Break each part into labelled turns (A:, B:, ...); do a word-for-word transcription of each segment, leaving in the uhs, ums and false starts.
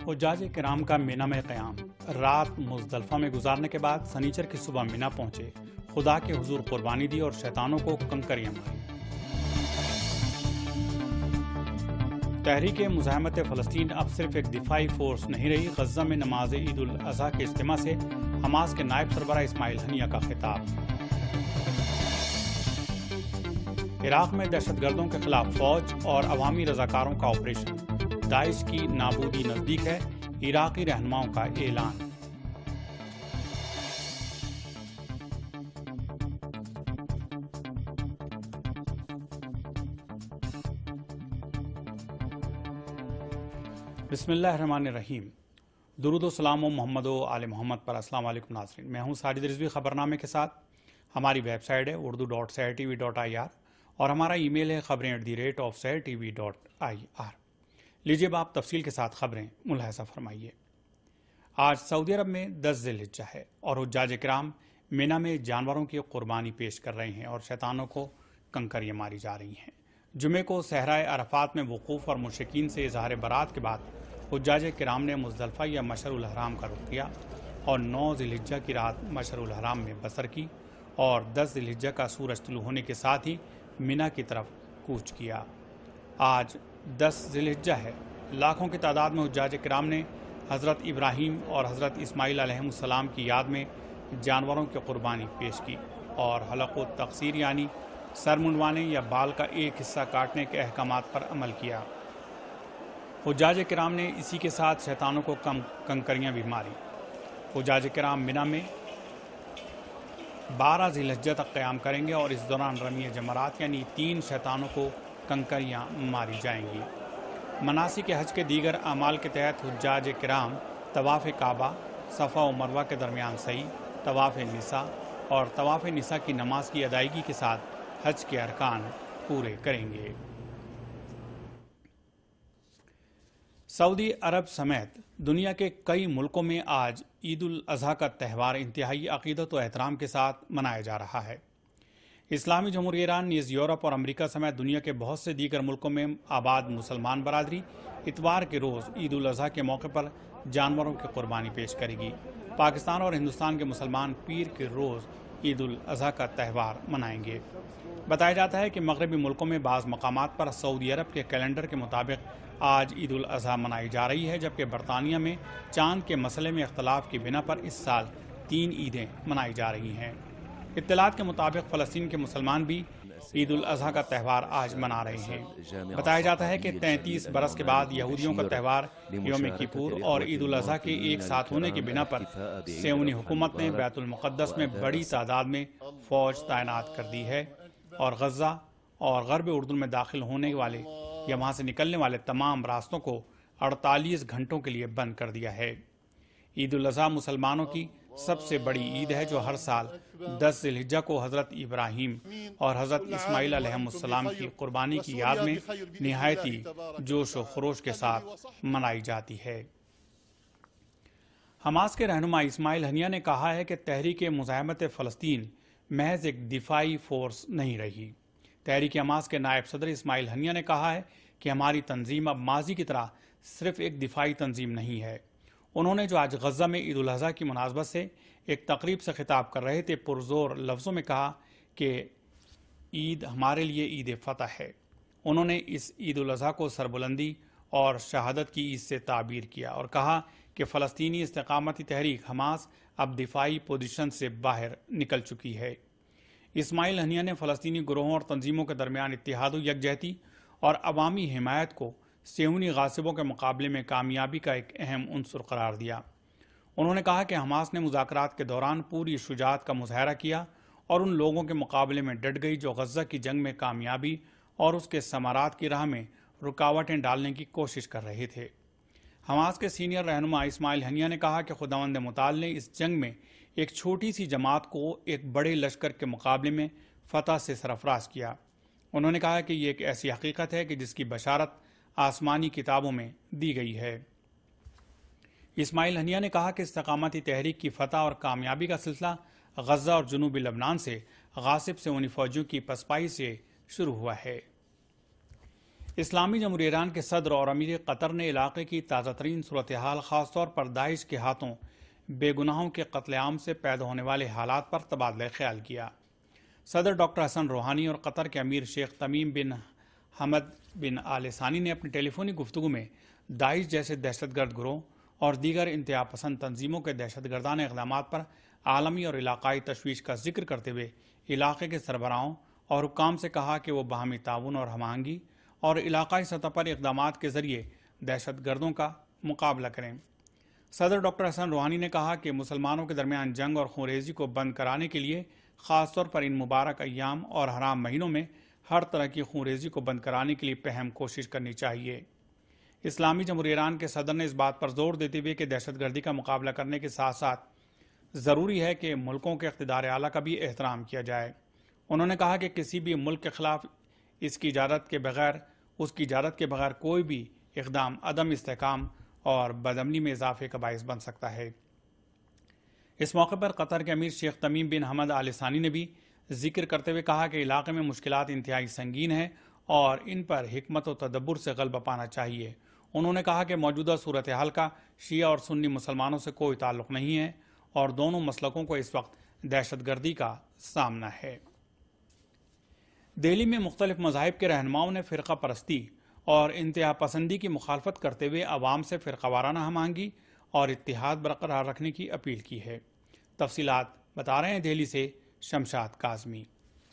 A: حجاج کرام کا مینا میں قیام رات مزدلفہ میں گزارنے کے بعد سنیچر کی صبح مینا پہنچے، خدا کے حضور قربانی دی اور شیطانوں کو کنکریاں ماری۔ تحریک مزاحمت فلسطین اب صرف ایک دفاعی فورس نہیں رہی۔ غزہ میں نماز عید الاضحیٰ کے اجتماع سے حماس کے نائب سربراہ اسماعیل ہنیہ کا خطاب۔ عراق میں دہشت گردوں کے خلاف فوج اور عوامی رضاکاروں کا آپریشن، داعش کی نابودی نزدیک ہے، عراقی رہنماؤں کا اعلان۔ بسم اللہ الرحمن الرحیم۔ درود و سلام و محمد و آل محمد پر۔ السلام علیکم ناظرین، میں ہوں ساجد رضوی خبرنامے کے ساتھ۔ ہماری ویب سائٹ ہے Urdu dot Sahar T V dot I R اور ہمارا ای میل ہے خبریں at the rate of Sahar T V dot I R. لیجیے اب آپ تفصیل کے ساتھ خبریں ملاحظہ فرمائیے۔ آج سعودی عرب میں دس ذی الحجہ ہے اور حجاج کرام مینا میں جانوروں کی قربانی پیش کر رہے ہیں اور شیطانوں کو کنکریاں ماری جا رہی ہیں۔ جمعے کو صحرائے عرفات میں وقوف اور مشرکین سے اظہار برات کے بعد حجاج کرام نے مزدلفہ یا مشعر الحرام کا رخ کیا اور نو ذی الحجہ کی رات مشعر الحرام میں بسر کی اور دس ذی الحجہ کا سورج طلوع ہونے کے ساتھ ہی مینا کی طرف کوچ کیا۔ آج دس ذی الحجہ ہے۔ لاکھوں کی تعداد میں حجاج کرام نے حضرت ابراہیم اور حضرت اسماعیل علیہ السلام کی یاد میں جانوروں کی قربانی پیش کی اور حلق و تقصیر یعنی سر منڈوانے یا بال کا ایک حصہ کاٹنے کے احکامات پر عمل کیا۔ حجاج کرام نے اسی کے ساتھ شیطانوں کو کم کنکریاں بھی ماری۔ حجاج کرام مینا میں بارہ ذی الحجہ تک قیام کریں گے اور اس دوران رمی جمرات یعنی تین شیطانوں کو کنکریاں ماری جائیں گی۔ مناسک حج کے دیگر اعمال کے تحت حجاج کرام طواف کعبہ، صفا و مروہ کے درمیان سعی، طواف نساء اور طواف نساء کی نماز کی ادائیگی کے ساتھ حج کے ارکان پورے کریں گے۔ سعودی عرب سمیت دنیا کے کئی ملکوں میں آج عید الاضحیٰ کا تہوار انتہائی عقیدت و احترام کے ساتھ منایا جا رہا ہے۔ اسلامی جمہوریہ ایران نیز یورپ اور امریکہ سمیت دنیا کے بہت سے دیگر ملکوں میں آباد مسلمان برادری اتوار کے روز عید الاضحیٰ کے موقع پر جانوروں کی قربانی پیش کرے گی۔ پاکستان اور ہندوستان کے مسلمان پیر کے روز عید الاضحیٰ کا تہوار منائیں گے۔ بتایا جاتا ہے کہ مغربی ملکوں میں بعض مقامات پر سعودی عرب کے کیلنڈر کے مطابق آج عید الاضحیٰ منائی جا رہی ہے، جبکہ برطانیہ میں چاند کے مسئلے میں اختلاف کی بنا پر اس سال تین عیدیں منائی جا رہی ہیں۔ اطلاعات کے مطابق فلسطین کے مسلمان بھی عید الاضحیٰ کا تہوار آج منا رہے ہیں۔ بتایا جاتا ہے کہ تینتیس برس کے بعد یہودیوں کا تہوار یوم کپور اور عید الاضحیٰ کے ایک ساتھ ہونے کی بنا پر صہیونی حکومت نے بیت المقدس میں بڑی تعداد میں فوج تعینات کر دی ہے اور غزہ اور غرب اردن میں داخل ہونے والے یا وہاں سے نکلنے والے تمام راستوں کو اڑتالیس گھنٹوں کے لیے بند کر دیا ہے۔ عید الاضحیٰ مسلمانوں کی سب سے بڑی عید ہے جو ہر سال دس ذی الحجہ کو حضرت ابراہیم اور حضرت اسماعیل علیہ السلام کی قربانی کی یاد میں نہایتی جوش و خروش کے ساتھ منائی جاتی ہے۔ حماس کے رہنما اسماعیل ہنیہ نے کہا ہے کہ تحریک مزاحمت فلسطین محض ایک دفاعی فورس نہیں رہی۔ تحریک حماس کے نائب صدر اسماعیل ہنیہ نے کہا ہے کہ ہماری تنظیم اب ماضی کی طرح صرف ایک دفاعی تنظیم نہیں ہے۔ انہوں نے جو آج غزہ میں عید الاضحیٰ کی مناسبت سے ایک تقریب سے خطاب کر رہے تھے پرزور لفظوں میں کہا کہ عید ہمارے لیے عید فتح ہے۔ انہوں نے اس عید الاضحیٰ کو سربلندی اور شہادت کی عید سے تعبیر کیا اور کہا کہ فلسطینی استقامتی تحریک حماس اب دفاعی پوزیشن سے باہر نکل چکی ہے۔ اسماعیل ہنیہ نے فلسطینی گروہوں اور تنظیموں کے درمیان اتحاد و یکجہتی اور عوامی حمایت کو صہیونی غاصبوں کے مقابلے میں کامیابی کا ایک اہم عنصر قرار دیا۔ انہوں نے کہا کہ حماس نے مذاکرات کے دوران پوری شجاعت کا مظاہرہ کیا اور ان لوگوں کے مقابلے میں ڈٹ گئی جو غزہ کی جنگ میں کامیابی اور اس کے ثمرات کی راہ میں رکاوٹیں ڈالنے کی کوشش کر رہے تھے۔ حماس کے سینئر رہنما اسماعیل ہنیہ نے کہا کہ خداوند متعال نے اس جنگ میں ایک چھوٹی سی جماعت کو ایک بڑے لشکر کے مقابلے میں فتح سے سرفراز کیا۔ انہوں نے کہا کہ یہ ایک ایسی حقیقت ہے کہ جس کی بشارت آسمانی کتابوں میں دی گئی ہے۔ اسماعیل ہنیہ نے کہا کہ استقامتی تحریک کی فتح اور کامیابی کا سلسلہ غزہ اور جنوبی لبنان سے غاصب صہیونی فوجیوں کی پسپائی سے شروع ہوا ہے۔ اسلامی جمہوریہ ایران کے صدر اور امیر قطر نے علاقے کی تازہ ترین صورتحال خاص طور پر داعش کے ہاتھوں بے گناہوں کے قتل عام سے پیدا ہونے والے حالات پر تبادلہ خیال کیا۔ صدر ڈاکٹر حسن روحانی اور قطر کے امیر شیخ تمیم بن حمد بن آل ثانی نے اپنی ٹیلی فونک گفتگو میں داعش جیسے دہشت گرد گروہ اور دیگر انتہا پسند تنظیموں کے دہشت گردانہ اقدامات پر عالمی اور علاقائی تشویش کا ذکر کرتے ہوئے علاقے کے سربراہوں اور حکام سے کہا کہ وہ باہمی تعاون اور ہم آہنگی اور علاقائی سطح پر اقدامات کے ذریعے دہشت گردوں کا مقابلہ کریں۔ صدر ڈاکٹر حسن روحانی نے کہا کہ مسلمانوں کے درمیان جنگ اور خونریزی کو بند کرانے کے لیے خاص طور پر ان مبارک ایام اور حرام مہینوں میں ہر طرح کی خونریزی کو بند کرانے کے لیے پہم کوشش کرنی چاہیے۔ اسلامی جمہوریہ ایران کے صدر نے اس بات پر زور دیتے ہوئے کہ دہشت گردی کا مقابلہ کرنے کے ساتھ ساتھ ضروری ہے کہ ملکوں کے اقتدار اعلیٰ کا بھی احترام کیا جائے۔ انہوں نے کہا کہ کسی بھی ملک کے خلاف اس کی اجازت کے بغیر اس کی اجازت کے بغیر کوئی بھی اقدام عدم استحکام اور بدامنی میں اضافے کا باعث بن سکتا ہے۔ اس موقع پر قطر کے امیر شیخ تمیم بن حمد آل ثانی نے بھی ذکر کرتے ہوئے کہا کہ علاقے میں مشکلات انتہائی سنگین ہیں اور ان پر حکمت و تدبر سے غلبہ پانا چاہیے۔ انہوں نے کہا کہ موجودہ صورتحال کا شیعہ اور سنی مسلمانوں سے کوئی تعلق نہیں ہے اور دونوں مسلکوں کو اس وقت دہشت گردی کا سامنا ہے۔ دہلی میں مختلف مذاہب کے رہنماؤں نے فرقہ پرستی اور انتہا پسندی کی مخالفت کرتے ہوئے عوام سے فرقہ وارانہ ہم آہنگی اور اتحاد برقرار رکھنے کی اپیل کی ہے۔ تفصیلات بتا رہے ہیں دہلی سے شمشاد کاظمی۔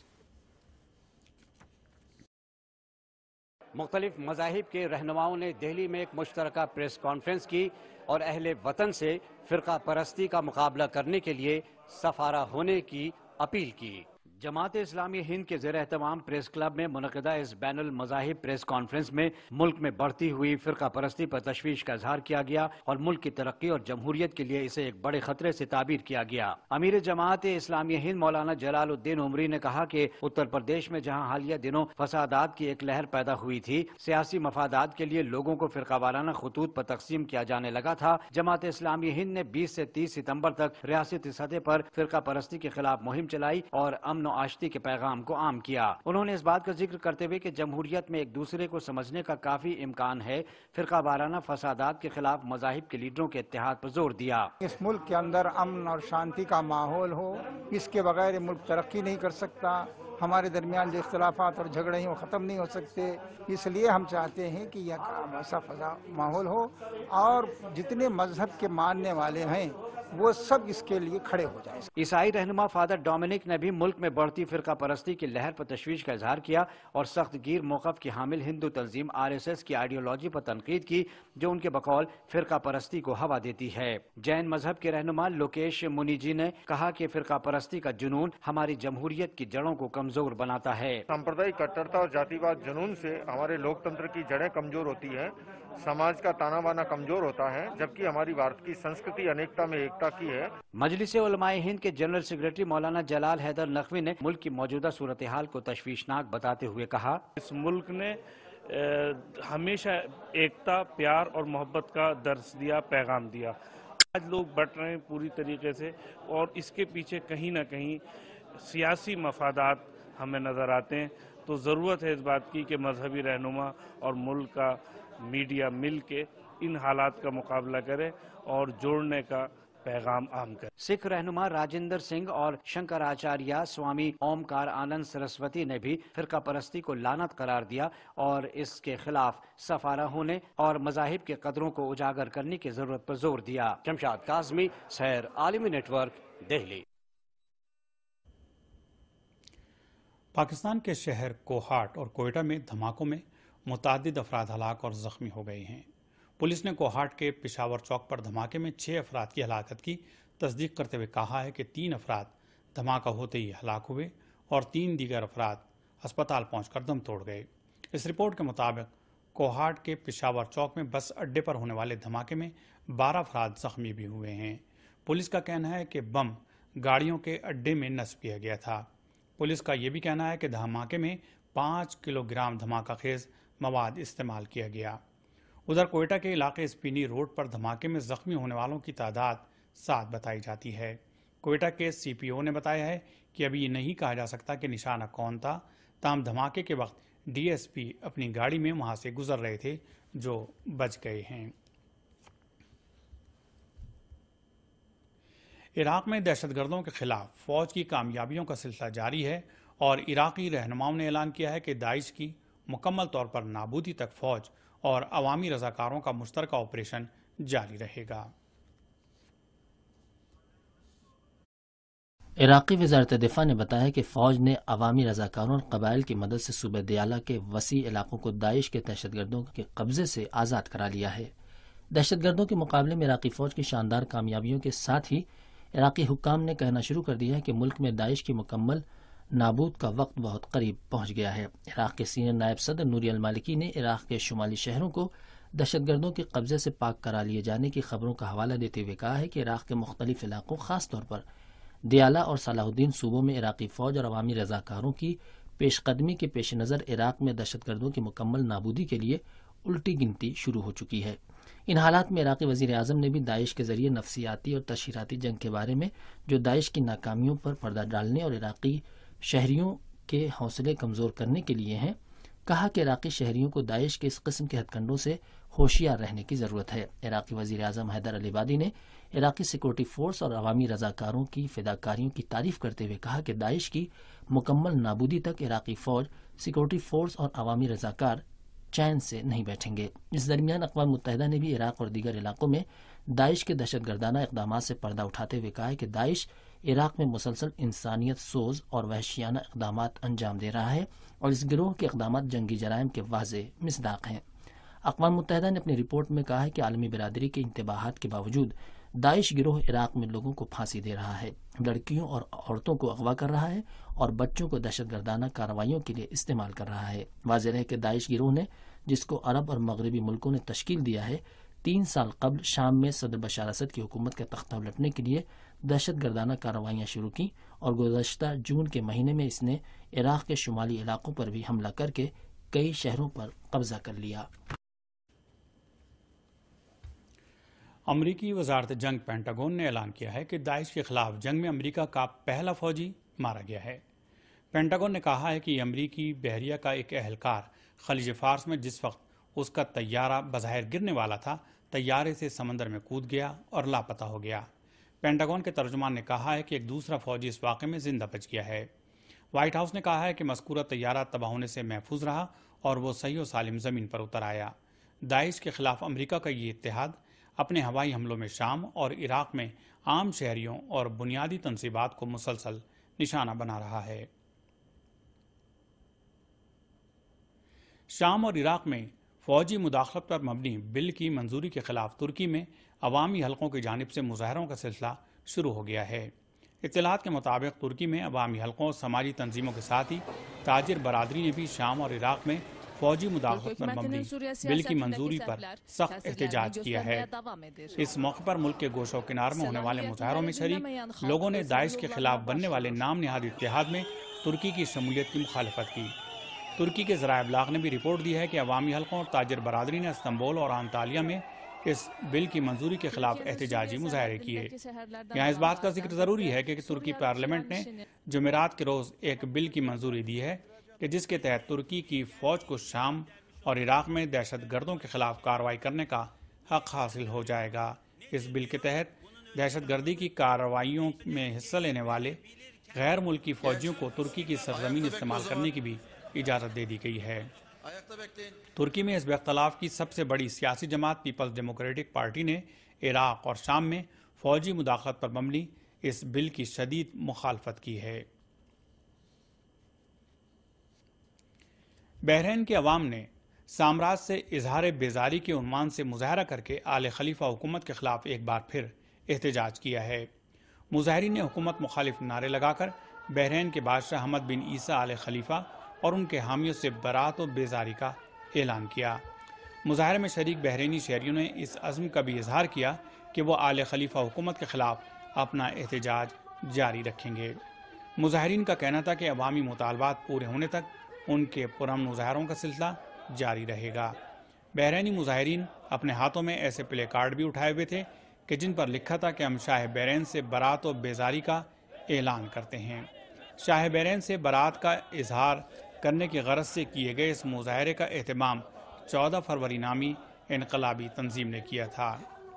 B: مختلف مذاہب کے رہنماؤں نے دہلی میں ایک مشترکہ پریس کانفرنس کی اور اہل وطن سے فرقہ پرستی کا مقابلہ کرنے کے لیے سفارہ ہونے کی اپیل کی۔ جماعت اسلامی ہند کے زیر اہتمام پریس کلب میں منعقدہ اس بین المذاہب پریس کانفرنس میں ملک میں بڑھتی ہوئی فرقہ پرستی پر تشویش کا اظہار کیا گیا اور ملک کی ترقی اور جمہوریت کے لیے اسے ایک بڑے خطرے سے تعبیر کیا گیا۔ امیر جماعت اسلامی ہند مولانا جلال الدین عمری نے کہا کہ اتر پردیش میں جہاں حالیہ دنوں فسادات کی ایک لہر پیدا ہوئی تھی، سیاسی مفادات کے لیے لوگوں کو فرقہ وارانہ خطوط پر تقسیم کیا جانے لگا تھا، جماعت اسلامی ہند نے بیس سے تیس ستمبر تک ریاستی سطح پر فرقہ پرستی کے خلاف مہم چلائی اور امن و آشتی کے پیغام کو عام کیا۔ انہوں نے اس بات کا ذکر کرتے ہوئے کہ جمہوریت میں ایک دوسرے کو سمجھنے کا کافی امکان ہے، فرقہ وارانہ فسادات کے خلاف مذاہب کے لیڈروں کے اتحاد پر زور دیا۔
C: اس ملک کے اندر امن اور شانتی کا ماحول ہو، اس کے بغیر ملک ترقی نہیں کر سکتا۔ ہمارے درمیان جو اختلافات اور جھگڑے ہیں وہ ختم نہیں ہو سکتے، اس لیے ہم چاہتے ہیں کہ یہ ایسا فضا ماحول ہو اور جتنے مذہب کے ماننے والے ہیں وہ سب اس کے لیے کھڑے ہو جائیں۔
B: عیسائی رہنما فادر ڈومینک نے بھی ملک میں بڑھتی فرقہ پرستی کی لہر پر تشویش کا اظہار کیا اور سخت گیر موقف کی حامل ہندو تنظیم آر ایس ایس کی آئیڈیالوجی پر تنقید کی جو ان کے بقول فرقہ پرستی کو ہوا دیتی ہے۔ جین مذہب کے رہنما لوکیش منی جی نے کہا کہ فرقہ پرستی کا جنون ہماری جمہوریت کی جڑوں کو کمزور بناتا ہے۔
D: سامپردائی کٹرتا اور جاتی واد جنون سے ہمارے لوکتنتر کی جڑیں کمزور ہوتی ہیں، سماج کا تانا بانا کمزور ہوتا ہے، جبکہ ہماری بھارت کی سنسکرتی انیکتا میں ایکتا کی ہے۔
B: مجلس علماء ہند کے جنرل سیکریٹری مولانا جلال حیدر نقوی نے ملک کی موجودہ صورتحال کو تشویشناک بتاتے ہوئے کہا،
E: اس ملک نے ہمیشہ ایکتا، پیار اور محبت کا درس دیا، پیغام دیا۔ آج لوگ بٹ رہے ہیں پوری طریقے سے اور اس کے پیچھے کہیں نہ کہیں سیاسی مفادات ہمیں نظر آتے ہیں، تو ضرورت ہے اس بات کی کہ مذہبی رہنما اور ملک کا میڈیا مل کے ان حالات کا مقابلہ کرے اور جوڑنے کا پیغام عام کرے۔
B: سکھ رہنما راجندر سنگھ اور شنکر آچاریہ سوامی اومکار آنند سرسوتی نے بھی فرقہ پرستی کو لعنت قرار دیا اور اس کے خلاف سفارہ ہونے اور مذاہب کے قدروں کو اجاگر کرنے کی ضرورت پر زور دیا۔ شمشاد کاظمی، سیر عالمی نیٹ ورک، دہلی۔
A: پاکستان کے شہر کوہاٹ اور کوئٹہ میں دھماکوں میں متعدد افراد ہلاک اور زخمی ہو گئے ہیں۔ پولیس نے کوہاٹ کے پشاور چوک پر دھماکے میں چھ افراد کی ہلاکت کی تصدیق کرتے ہوئے کہا ہے کہ تین افراد دھماکہ ہوتے ہی ہلاک ہوئے اور تین دیگر افراد اسپتال پہنچ کر دم توڑ گئے۔ اس رپورٹ کے مطابق کوہاٹ کے پشاور چوک میں بس اڈے پر ہونے والے دھماکے میں بارہ افراد زخمی بھی ہوئے ہیں۔ پولیس کا کہنا ہے کہ بم گاڑیوں کے اڈے میں نصب کیا گیا تھا۔ پولیس کا یہ بھی کہنا ہے کہ دھماکے میں پانچ کلو گرام دھماکہ خیز مواد استعمال کیا گیا۔ ادھر کوئٹہ کے علاقے اسپینی روڈ پر دھماکے میں زخمی ہونے والوں کی تعداد سات بتائی جاتی ہے۔ کوئٹہ کے سی پی او نے بتایا ہے کہ ابھی یہ نہیں کہا جا سکتا کہ نشانہ کون تھا، تاہم دھماکے کے وقت ڈی ایس پی اپنی گاڑی میں وہاں سے گزر رہے تھے جو بچ گئے ہیں۔ عراق میں دہشت گردوں کے خلاف فوج کی کامیابیوں کا سلسلہ جاری ہے اور عراقی رہنماؤں نے اعلان کیا ہے کہ داعش کی مکمل طور پر نابودی تک فوج اور عوامی رضاکاروں کا مشترکہ آپریشن جاری رہے گا۔
F: عراقی وزارت دفاع نے بتایا کہ فوج نے عوامی رضاکاروں اور قبائل کی مدد سے صوبہ دیالہ کے وسیع علاقوں کو داعش کے دہشت گردوں کے قبضے سے آزاد کرا لیا ہے۔ دہشت گردوں کے مقابلے میں عراقی فوج کی شاندار کامیابیوں کے ساتھ ہی عراقی حکام نے کہنا شروع کر دیا ہے کہ ملک میں داعش کی مکمل نابود کا وقت بہت قریب پہنچ گیا ہے۔ عراق کے سینئر نائب صدر نوری المالکی نے عراق کے شمالی شہروں کو دہشت گردوں کے قبضے سے پاک کرا لیے جانے کی خبروں کا حوالہ دیتے ہوئے کہا ہے کہ عراق کے مختلف علاقوں خاص طور پر دیالہ اور صلاح الدین صوبوں میں عراقی فوج اور عوامی رضاکاروں کی پیش قدمی کے پیش نظر عراق میں دہشت گردوں کی مکمل نابودی کے لیے الٹی گنتی شروع ہو چکی ہے۔ ان حالات میں عراقی وزیر اعظم نے بھی داعش کے ذریعے نفسیاتی اور تشہیراتی جنگ کے بارے میں جو داعش کی ناکامیوں پر پردہ ڈالنے اور عراقی شہریوں کے حوصلے کمزور کرنے کے لیے ہیں، کہا کہ عراقی شہریوں کو داعش کے اس قسم کے ہتھ کنڈوں سے ہوشیار رہنے کی ضرورت ہے۔ عراقی وزیر اعظم حیدر العبادی نے عراقی سیکورٹی فورس اور عوامی رضاکاروں کی فداکاریوں کی تعریف کرتے ہوئے کہا کہ داعش کی مکمل نابودی تک عراقی فوج، سیکورٹی فورس اور عوامی رضاکار چین سے نہیں بیٹھیں گے۔ اس درمیان اقوام متحدہ نے بھی عراق اور دیگر علاقوں میں داعش کے دہشت گردانہ اقدامات سے پردہ اٹھاتے ہوئے کہا ہے کہ داعش عراق میں مسلسل انسانیت سوز اور وحشیانہ اقدامات انجام دے رہا ہے اور اس گروہ کے اقدامات جنگی جرائم کے واضح مصداق ہیں۔ اقوام متحدہ نے اپنی رپورٹ میں کہا ہے کہ عالمی برادری کے انتباہات کے باوجود داعش گروہ عراق میں لوگوں کو پھانسی دے رہا ہے، لڑکیوں اور عورتوں کو اغوا کر رہا ہے اور بچوں کو دہشت گردانہ کارروائیوں کے لیے استعمال کر رہا ہے۔ واضح ہے کہ داعش گروہ نے، جس کو عرب اور مغربی ملکوں نے تشکیل دیا ہے، تین سال قبل شام میں صدر بشار اسد کی حکومت کا تختہ الٹنے کے لیے دہشت گردانہ کارروائیاں شروع کی اور گزشتہ جون کے مہینے میں اس نے عراق کے شمالی علاقوں پر بھی حملہ کر کے کئی شہروں پر قبضہ کر لیا۔
A: امریکی وزارت جنگ پینٹاگون نے اعلان کیا ہے کہ داعش کے خلاف جنگ میں امریکہ کا پہلا فوجی مارا گیا ہے۔ پینٹاگون نے کہا ہے کہ امریکی بحریہ کا ایک اہلکار خلیج فارس میں جس وقت اس کا طیارہ بظاہر گرنے والا تھا، طیارے سے سمندر میں کود گیا اور لاپتہ ہو گیا۔ پینٹاگون کے ترجمان نے کہا ہے کہ ایک دوسرا فوجی اس واقعے میں زندہ بچ گیا ہے۔ وائٹ ہاؤس نے کہا ہے کہ مذکورہ طیارہ تباہ ہونے سے محفوظ رہا اور وہ صحیح و سالم زمین پر اتر آیا۔ داعش کے خلاف امریکہ کا یہ اتحاد اپنے ہوائی حملوں میں شام اور عراق میں عام شہریوں اور بنیادی تنصیبات کو مسلسل نشانہ بنا رہا ہے۔ شام اور عراق میں فوجی مداخلت پر مبنی بل کی منظوری کے خلاف ترکی میں عوامی حلقوں کی جانب سے مظاہروں کا سلسلہ شروع ہو گیا ہے۔ اطلاعات کے مطابق ترکی میں عوامی حلقوں اور سماجی تنظیموں کے ساتھ ہی تاجر برادری نے بھی شام اور عراق میں فوجی مداخلت پر مبنی بل کی منظوری پر سخت احتجاج کیا ہے۔ اس موقع پر ملک کے گوشوں و کنار میں ہونے والے مظاہروں میں شریک لوگوں نے داعش کے خلاف بننے والے نام نہاد اتحاد میں ترکی کی شمولیت کی مخالفت کی۔ ترکی کے ذرائع ابلاغ نے بھی رپورٹ دی ہے کہ عوامی حلقوں اور تاجر برادری نے استنبول اور انطالیہ میں اس بل کی منظوری کے خلاف احتجاجی مظاہرے کیے۔ یہاں اس بات کا ذکر ضروری ہے کہ ترکی پارلیمنٹ نے جمعرات کے روز ایک بل کی منظوری دی ہے کہ جس کے تحت ترکی کی فوج کو شام اور عراق میں دہشت گردوں کے خلاف کارروائی کرنے کا حق حاصل ہو جائے گا۔ اس بل کے تحت دہشت گردی کی کارروائیوں میں حصہ لینے والے غیر ملکی فوجیوں کو ترکی کی سرزمین استعمال کرنے کی بھی اجازت دے دی گئی ہے۔ ترکی میں حزب اختلاف کی سب سے بڑی سیاسی جماعت پیپلز ڈیموکریٹک پارٹی نے عراق اور شام میں فوجی مداخلت پر مبنی اس بل کی شدید مخالفت کی ہے۔ بحرین کے عوام نے سامراج سے اظہار بیزاری کے عنوان سے مظاہرہ کر کے آل خلیفہ حکومت کے خلاف ایک بار پھر احتجاج کیا ہے۔ مظاہرین نے حکومت مخالف نعرے لگا کر بحرین کے بادشاہ حمد بن عیسیٰ آل خلیفہ اور ان کے حامیوں سے برات و بیزاری کا اعلان کیا۔ مظاہرے میں شریک بحرینی شہریوں نے اس عزم کا بھی اظہار کیا کہ وہ آل خلیفہ حکومت کے خلاف اپنا احتجاج جاری رکھیں گے۔ مظاہرین کا کہنا تھا کہ عوامی مطالبات پورے ہونے تک ان کے پرامن مظاہروں کا سلسلہ جاری رہے گا۔ بحرینی مظاہرین اپنے ہاتھوں میں ایسے پلے کارڈ بھی اٹھائے ہوئے تھے کہ جن پر لکھا تھا کہ ہم شاہ بحرین سے برات و بیزاری کا اعلان کرتے ہیں۔ شاہ بحرین سے برات کا اظہار کرنے کی غرض سے کیے گئے اس مظاہرے کا اہتمام چودہ فروری نامی انقلابی تنظیم نے کیا تھا۔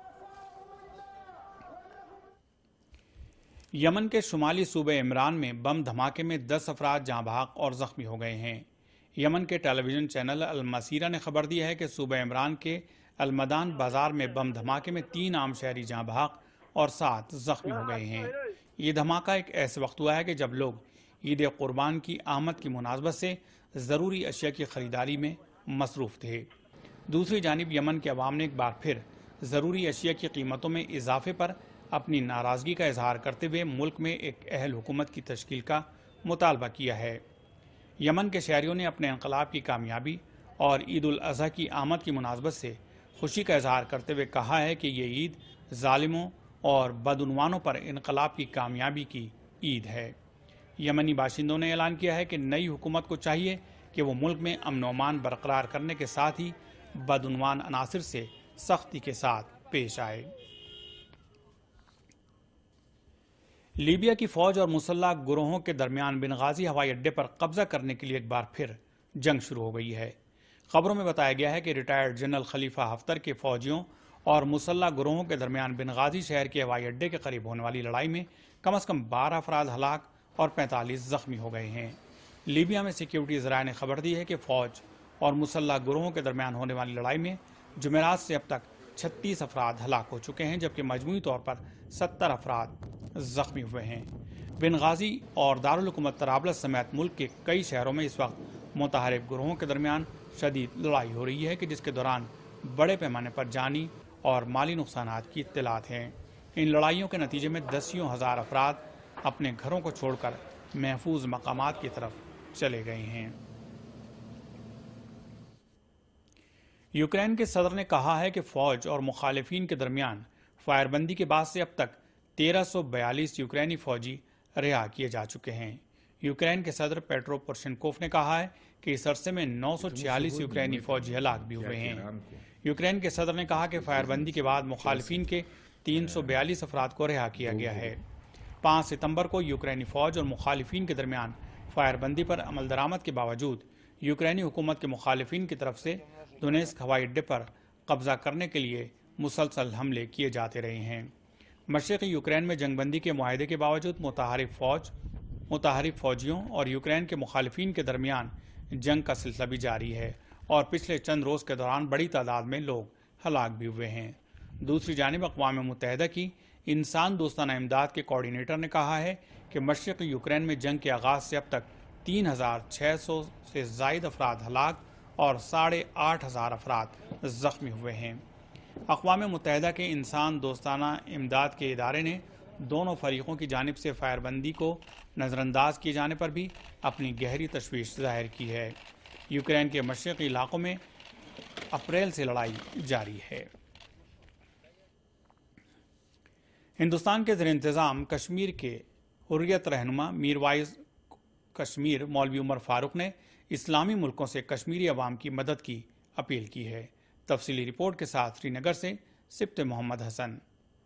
A: یمن کے شمالی صوبہ عمران میں بم دھماکے میں دس افراد جاں بحق اور زخمی ہو گئے ہیں۔ یمن کے ٹیلی ویژن چینل المسیرہ نے خبر دی ہے کہ صوبہ عمران کے المدان بازار میں بم دھماکے میں تین عام شہری جاں بحق اور سات زخمی ہو گئے ہیں۔ یہ دھماکہ ایک ایسے وقت ہوا ہے کہ جب لوگ عید قربان کی آمد کی مناسبت سے ضروری اشیاء کی خریداری میں مصروف تھے۔ دوسری جانب یمن کے عوام نے ایک بار پھر ضروری اشیاء کی قیمتوں میں اضافے پر اپنی ناراضگی کا اظہار کرتے ہوئے ملک میں ایک اہل حکومت کی تشکیل کا مطالبہ کیا ہے۔ یمن کے شہریوں نے اپنے انقلاب کی کامیابی اور عید الاضحیٰ کی آمد کی مناسبت سے خوشی کا اظہار کرتے ہوئے کہا ہے کہ یہ عید ظالموں اور بدعنوانوں پر انقلاب کی کامیابی کی عید ہے۔ یمنی باشندوں نے اعلان کیا ہے کہ نئی حکومت کو چاہیے کہ وہ ملک میں امن و امان برقرار کرنے کے ساتھ ہی بدعنوان عناصر سے سختی کے ساتھ پیش آئے۔ لیبیا کی فوج اور مسلح گروہوں کے درمیان بنغازی ہوائی اڈے پر قبضہ کرنے کے لیے ایک بار پھر جنگ شروع ہو گئی ہے۔ خبروں میں بتایا گیا ہے کہ ریٹائرڈ جنرل خلیفہ حفتر کے فوجیوں اور مسلح گروہوں کے درمیان بنغازی شہر کے ہوائی اڈے کے قریب ہونے والی لڑائی میں کم از کم بارہ افراد ہلاک اور پینتالیس زخمی ہو گئے ہیں۔ لیبیا میں سیکیورٹی ذرائع نے خبر دی ہے کہ فوج اور مسلح گروہوں کے درمیان ہونے والی لڑائی میں جمعرات سے اب تک چھتیس افراد ہلاک ہو چکے ہیں، جبکہ مجموعی طور پر ستر افراد زخمی ہوئے ہیں۔ بنغازی اور دارالحکومت طرابلس سمیت ملک کے کئی شہروں میں اس وقت متحارب گروہوں کے درمیان شدید لڑائی ہو رہی ہے کہ جس کے دوران بڑے پیمانے پر جانی اور مالی نقصانات کی اطلاعات ہیں۔ ان لڑائیوں کے نتیجے میں دسیوں ہزار افراد اپنے گھروں کو چھوڑ کر محفوظ مقامات کی طرف چلے گئے ہیں۔ یوکرین کے صدر نے کہا ہے کہ فوج اور مخالفین کے درمیان فائر بندی کے بعد سے اب تک تیرہ سو بیالیس یوکرینی فوجی رہا کیے جا چکے ہیں۔ یوکرین کے صدر پیٹرو پورشنکوف نے کہا ہے کہ اس عرصے میں نو سو چھیالیس یوکرینی فوجی ہلاک بھی ہوئے ہیں۔ یوکرین کے صدر نے کہا کہ فائر بندی کے بعد مخالفین کے تین سو بیالیس افراد کو رہا کیا گیا ہے۔ پانچ ستمبر کو یوکرینی فوج اور مخالفین کے درمیان فائر بندی پر عمل درآمد کے باوجود یوکرینی حکومت کے مخالفین کی طرف سے دونیسک ہوائی اڈے پر قبضہ کرنے کے لیے مسلسل حملے کیے جاتے رہے ہیں۔ مشرقی یوکرین میں جنگ بندی کے معاہدے کے باوجود متحارب فوج متحارب فوجیوں اور یوکرین کے مخالفین کے درمیان جنگ کا سلسلہ بھی جاری ہے اور پچھلے چند روز کے دوران بڑی تعداد میں لوگ ہلاک بھی ہوئے ہیں۔ دوسری جانب اقوام متحدہ کی انسان دوستانہ امداد کے کوارڈینیٹر نے کہا ہے کہ مشرقی یوکرین میں جنگ کے آغاز سے اب تک تین ہزار چھ سو سے زائد افراد ہلاک اور ساڑھے آٹھ ہزار افراد زخمی ہوئے ہیں۔ اقوام متحدہ کے انسان دوستانہ امداد کے ادارے نے دونوں فریقوں کی جانب سے فائر بندی کو نظر انداز کیے جانے پر بھی اپنی گہری تشویش ظاہر کی ہے۔ یوکرین کے مشرقی علاقوں میں اپریل سے لڑائی جاری ہے۔ ہندوستان کے زیر انتظام کشمیر کے حریت رہنما میر وائز کشمیر مولوی عمر فاروق نے اسلامی ملکوں سے کشمیری عوام کی مدد کی اپیل کی ہے۔ تفصیلی رپورٹ کے ساتھ سری نگر سے سبت محمد حسن۔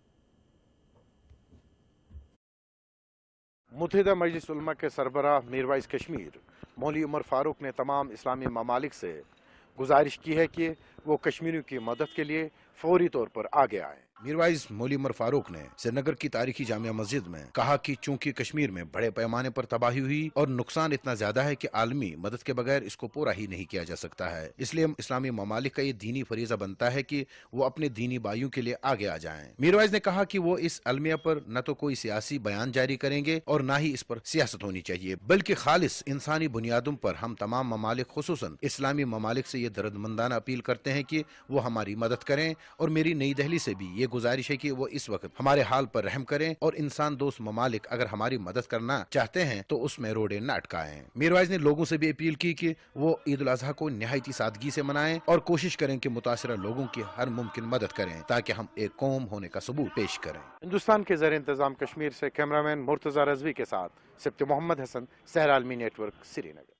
G: متحدہ مجلس علماء کے سربراہ میر وائز کشمیر مولوی عمر فاروق نے تمام اسلامی ممالک سے گزارش کی ہے کہ وہ کشمیریوں کی مدد کے لیے فوری طور پر آگے آئیں۔
H: میر وائز مولوی عمر فاروق نے سری نگر کی تاریخی جامعہ مسجد میں کہا کہ چونکہ کشمیر میں بڑے پیمانے پر تباہی ہوئی اور نقصان اتنا زیادہ ہے کہ عالمی مدد کے بغیر اس کو پورا ہی نہیں کیا جا سکتا ہے، اس لیے اسلامی ممالک کا یہ دینی فریضہ بنتا ہے کہ وہ اپنے دینی بھائیوں کے لیے آگے آ جائیں۔ میر وائز نے کہا کہ وہ اس المیہ پر نہ تو کوئی سیاسی بیان جاری کریں گے اور نہ ہی اس پر سیاست ہونی چاہیے، بلکہ خالص انسانی بنیادوں پر ہم تمام ممالک خصوصاً اسلامی ممالک سے یہ دردمندانہ اپیل کرتے ہیں کہ وہ ہماری مدد کریں، اور میری نئی دہلی سے بھی یہ گزارش ہے کہ وہ اس وقت ہمارے حال پر رحم کریں اور انسان دوست ممالک اگر ہماری مدد کرنا چاہتے ہیں تو اس میں روڑے نہ اٹکائیں۔ میر وائز نے لوگوں سے بھی اپیل کی کہ وہ عید الاضحیٰ کو نہایت سادگی سے منائیں اور کوشش کریں کہ متاثرہ لوگوں کی ہر ممکن مدد کریں تاکہ ہم ایک قوم ہونے کا ثبوت پیش کریں۔
G: ہندوستان کے زیر انتظام کشمیر سے کیمرامین مرتضی رضوی کے ساتھ سبت محمد حسن، سحر عالمی نیٹ ورک، سری نگر۔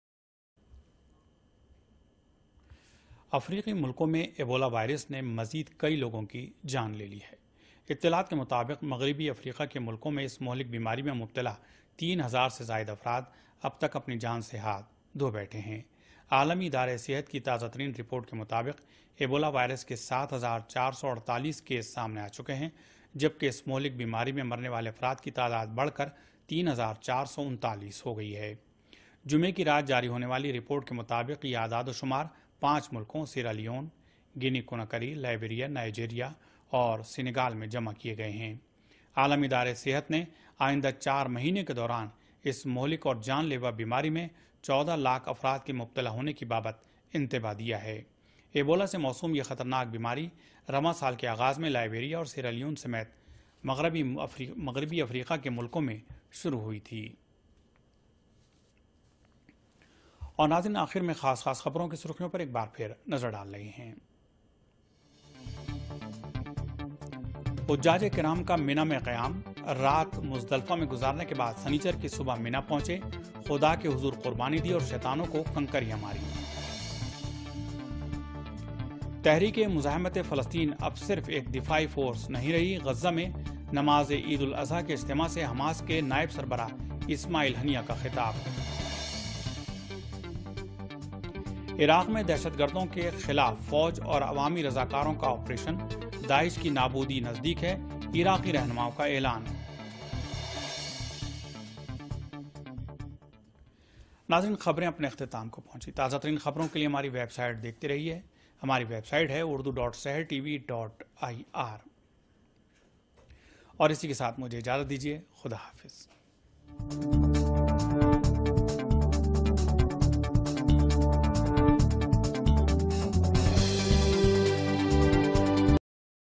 A: افریقی ملکوں میں ایبولا وائرس نے مزید کئی لوگوں کی جان لے لی ہے۔ اطلاعات کے مطابق مغربی افریقہ کے ملکوں میں اس مہلک بیماری میں مبتلا تین ہزار سے زائد افراد اب تک اپنی جان سے ہاتھ دھو بیٹھے ہیں۔ عالمی ادارہ صحت کی تازہ ترین رپورٹ کے مطابق ایبولا وائرس کے سات ہزار چار سو اڑتالیس کیس سامنے آ چکے ہیں، جبکہ اس مہلک بیماری میں مرنے والے افراد کی تعداد بڑھ کر تین ہزار چار سو انتالیس ہو گئی ہے۔ جمعے کی رات جاری ہونے والی رپورٹ کے مطابق یہ اعداد و شمار پانچ ملکوں Sierra Leone, Guinea Conakry, Liberia, Nigeria اور سینیگال میں جمع کیے گئے ہیں۔ عالمی ادارہ صحت نے آئندہ چار مہینے کے دوران اس مہلک اور جان لیوا بیماری میں چودہ لاکھ افراد کے مبتلا ہونے کی بابت انتباہ دیا ہے۔ ایبولا سے موسوم یہ خطرناک بیماری رواں سال کے آغاز میں لائبیریا اور سیرا لیون سمیت مغربی افریق مغربی افریقہ کے ملکوں میں شروع ہوئی تھی۔ اور ناظرین، آخر میں خاص خاص خبروں کی سرخیوں پر ایک بار پھر نظر ڈال رہے ہیں۔ حجاج کرام کا مینا میں قیام، رات مزدلفہ میں گزارنے کے بعد سنیچر کی صبح مینا پہنچے، خدا کے حضور قربانی دی اور شیطانوں کو کنکریاں ماری۔ تحریک مزاحمت فلسطین اب صرف ایک دفاعی فورس نہیں رہی۔ غزہ میں نماز عید الاضحیٰ کے اجتماع سے حماس کے نائب سربراہ اسماعیل ہنیہ کا خطاب۔ عراق میں دہشت گردوں کے خلاف فوج اور عوامی رضاکاروں کا آپریشن، داعش کی نابودی نزدیک ہے، عراقی رہنماؤں کا اعلان۔ ناظرین، خبریں اپنے اختتام کو پہنچی۔ تازہ ترین خبروں کے لیے ہماری ویب سائٹ دیکھتے رہیے۔ ہماری ویب سائٹ ہے Urdu dot Sahar T V dot I R. اور اسی کے ساتھ مجھے اجازت دیجیے۔ خدا حافظ۔